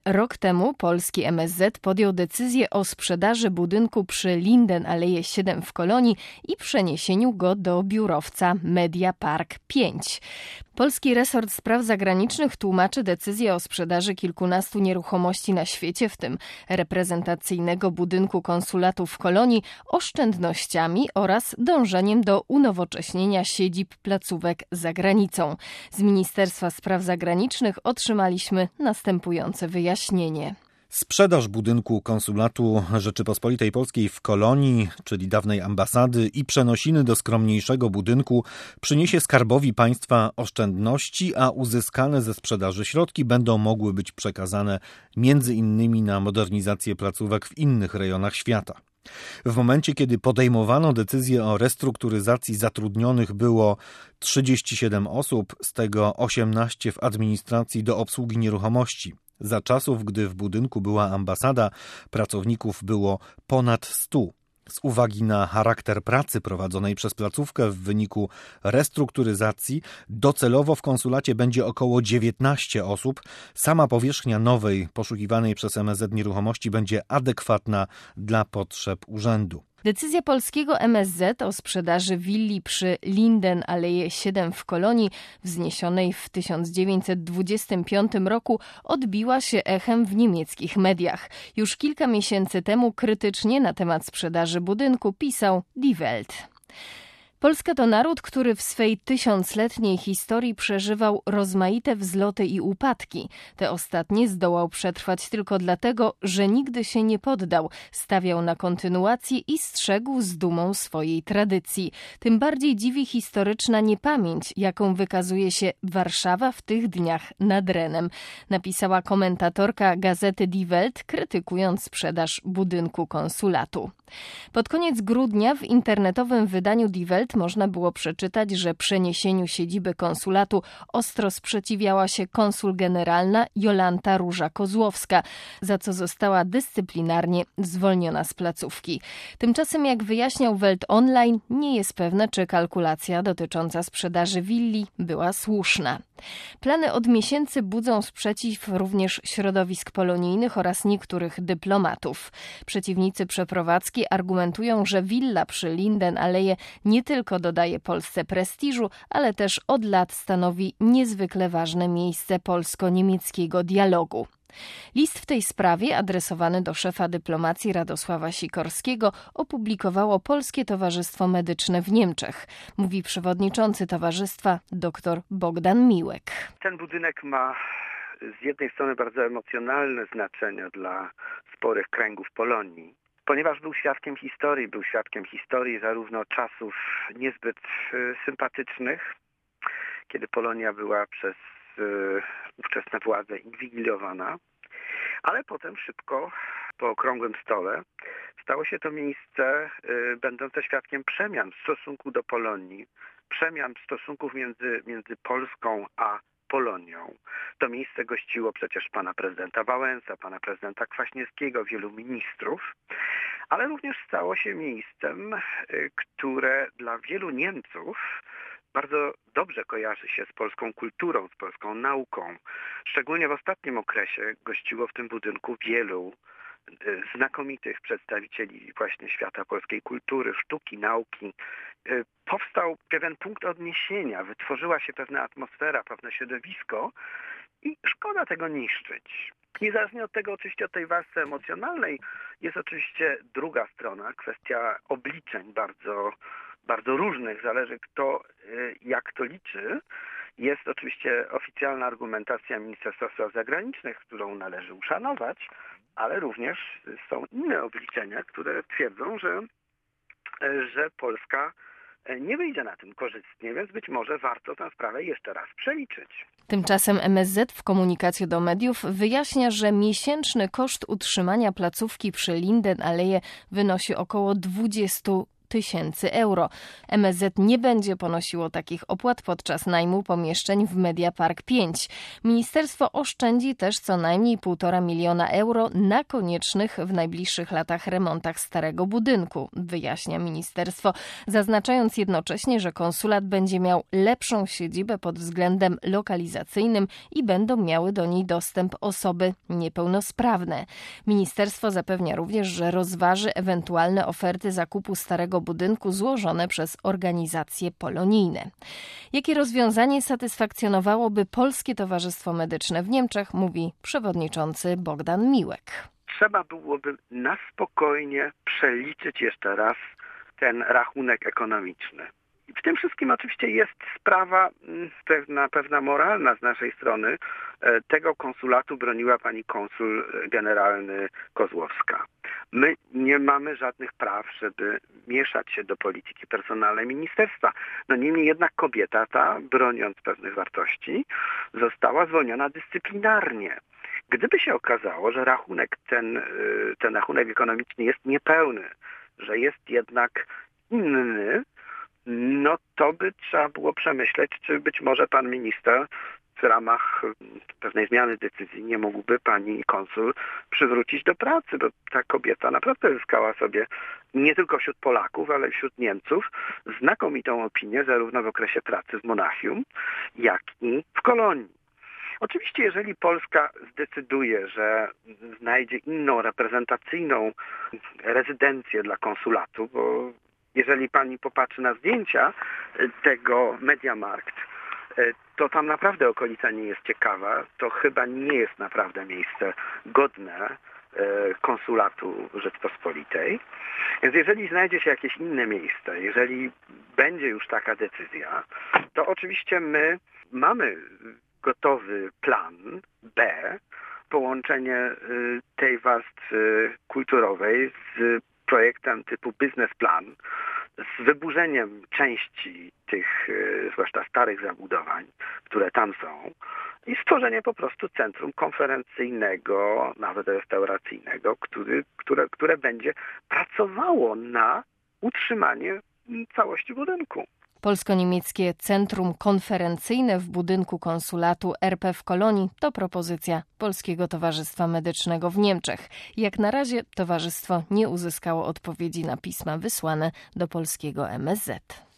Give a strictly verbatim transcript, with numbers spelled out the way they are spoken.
Rok temu polski M S Z podjął decyzję o sprzedaży budynku przy Lindenallee siedem w Kolonii i przeniesieniu go do biurowca Media Park pięć. Polski resort spraw zagranicznych tłumaczy decyzję o sprzedaży kilkunastu nieruchomości na świecie, w tym reprezentacyjnego budynku konsulatu w Kolonii, oszczędnościami oraz dążeniem do unowocześnienia siedzib placówek za granicą. Z Ministerstwa Spraw Zagranicznych otrzymaliśmy następujące wyjaśnienie. Sprzedaż budynku konsulatu Rzeczypospolitej Polskiej w Kolonii, czyli dawnej ambasady, i przenosiny do skromniejszego budynku przyniesie Skarbowi Państwa oszczędności, a uzyskane ze sprzedaży środki będą mogły być przekazane między innymi na modernizację placówek w innych rejonach świata. W momencie, kiedy podejmowano decyzję o restrukturyzacji, zatrudnionych było trzydzieści siedem osób, z tego osiemnaście w administracji do obsługi nieruchomości. Za czasów, gdy w budynku była ambasada, pracowników było ponad stu. Z uwagi na charakter pracy prowadzonej przez placówkę w wyniku restrukturyzacji docelowo w konsulacie będzie około dziewiętnaście osób. Sama powierzchnia nowej, poszukiwanej przez M S Z nieruchomości będzie adekwatna dla potrzeb urzędu. Decyzja polskiego M S Z o sprzedaży willi przy Lindenallee siedem w Kolonii, wzniesionej w tysiąc dziewięćset dwudziestym piątym roku, odbiła się echem w niemieckich mediach. Już kilka miesięcy temu krytycznie na temat sprzedaży budynku pisał Die Welt. Polska to naród, który w swej tysiącletniej historii przeżywał rozmaite wzloty i upadki. Te ostatnie zdołał przetrwać tylko dlatego, że nigdy się nie poddał, stawiał na kontynuację i strzegł z dumą swojej tradycji. Tym bardziej dziwi historyczna niepamięć, jaką wykazuje się Warszawa w tych dniach nad Renem, napisała komentatorka gazety Die Welt, krytykując sprzedaż budynku konsulatu. Pod koniec grudnia w internetowym wydaniu Die Welt można było przeczytać, że przeniesieniu siedziby konsulatu ostro sprzeciwiała się konsul generalna Jolanta Róża-Kozłowska, za co została dyscyplinarnie zwolniona z placówki. Tymczasem, jak wyjaśniał Welt Online, nie jest pewne, czy kalkulacja dotycząca sprzedaży willi była słuszna. Plany od miesięcy budzą sprzeciw również środowisk polonijnych oraz niektórych dyplomatów. Przeciwnicy przeprowadzki argumentują, że willa przy Lindenallee nie tylko dodaje Polsce prestiżu, ale też od lat stanowi niezwykle ważne miejsce polsko-niemieckiego dialogu. List w tej sprawie, adresowany do szefa dyplomacji Radosława Sikorskiego, opublikowało Polskie Towarzystwo Medyczne w Niemczech, mówi przewodniczący towarzystwa dr Bogdan Miłek. Ten budynek ma z jednej strony bardzo emocjonalne znaczenie dla sporych kręgów Polonii, ponieważ był świadkiem historii, był świadkiem historii zarówno czasów niezbyt sympatycznych, kiedy Polonia była przez ówczesne władze inwigilowana, ale potem szybko po okrągłym stole stało się to miejsce będące świadkiem przemian w stosunku do Polonii, przemian stosunków między, między Polską a Polonią. To miejsce gościło przecież pana prezydenta Wałęsa, pana prezydenta Kwaśniewskiego, wielu ministrów, ale również stało się miejscem, które dla wielu Niemców bardzo dobrze kojarzy się z polską kulturą, z polską nauką. Szczególnie w ostatnim okresie gościło w tym budynku wielu znakomitych przedstawicieli właśnie świata polskiej kultury, sztuki, nauki. Powstał pewien punkt odniesienia, wytworzyła się pewna atmosfera, pewne środowisko i szkoda tego niszczyć. Niezależnie od tego, oczywiście od tej warstwy emocjonalnej, jest oczywiście druga strona, kwestia obliczeń bardzo bardzo różnych, zależy kto jak to liczy. Jest oczywiście oficjalna argumentacja Ministerstwa Spraw Zagranicznych, którą należy uszanować, ale również są inne obliczenia, które twierdzą, że, że Polska nie wyjdzie na tym korzystnie, więc być może warto tę sprawę jeszcze raz przeliczyć. Tymczasem M S Z w komunikacie do mediów wyjaśnia, że miesięczny koszt utrzymania placówki przy Lindenallee wynosi około dwadzieścia tysięcy euro. M S Z nie będzie ponosiło takich opłat podczas najmu pomieszczeń w Mediapark pięć. Ministerstwo oszczędzi też co najmniej półtora miliona euro na koniecznych w najbliższych latach remontach starego budynku, wyjaśnia ministerstwo, zaznaczając jednocześnie, że konsulat będzie miał lepszą siedzibę pod względem lokalizacyjnym i będą miały do niej dostęp osoby niepełnosprawne. Ministerstwo zapewnia również, że rozważy ewentualne oferty zakupu starego budynku złożone przez organizacje polonijne. Jakie rozwiązanie satysfakcjonowałoby Polskie Towarzystwo Medyczne w Niemczech, mówi przewodniczący Bogdan Miłek. Trzeba byłoby na spokojnie przeliczyć jeszcze raz ten rachunek ekonomiczny. W tym wszystkim oczywiście jest sprawa pewna, pewna moralna z naszej strony. Tego konsulatu broniła pani konsul generalny Kozłowska. My nie mamy żadnych praw, żeby mieszać się do polityki personalnej ministerstwa. No niemniej jednak kobieta ta, broniąc pewnych wartości, została zwolniona dyscyplinarnie. Gdyby się okazało, że rachunek ten, ten rachunek ekonomiczny jest niepełny, że jest jednak inny, no to by trzeba było przemyśleć, czy być może pan minister w ramach pewnej zmiany decyzji nie mógłby pani konsul przywrócić do pracy, bo ta kobieta naprawdę zyskała sobie nie tylko wśród Polaków, ale i wśród Niemców znakomitą opinię zarówno w okresie pracy w Monachium, jak i w kolonii. Oczywiście, jeżeli Polska zdecyduje, że znajdzie inną reprezentacyjną rezydencję dla konsulatu, bo jeżeli pani popatrzy na zdjęcia tego Mediamarkt, to tam naprawdę okolica nie jest ciekawa. To chyba nie jest naprawdę miejsce godne konsulatu Rzeczpospolitej. Więc jeżeli znajdzie się jakieś inne miejsce, jeżeli będzie już taka decyzja, to oczywiście my mamy gotowy plan B, połączenie tej warstwy kulturowej z projektem typu biznesplan, z wyburzeniem części tych, zwłaszcza starych zabudowań, które tam są, i stworzenie po prostu centrum konferencyjnego, nawet restauracyjnego, który, które, które będzie pracowało na utrzymanie całości budynku. Polsko-niemieckie Centrum Konferencyjne w budynku konsulatu R P w Kolonii to propozycja Polskiego Towarzystwa Medycznego w Niemczech. Jak na razie towarzystwo nie uzyskało odpowiedzi na pisma wysłane do polskiego M S Z.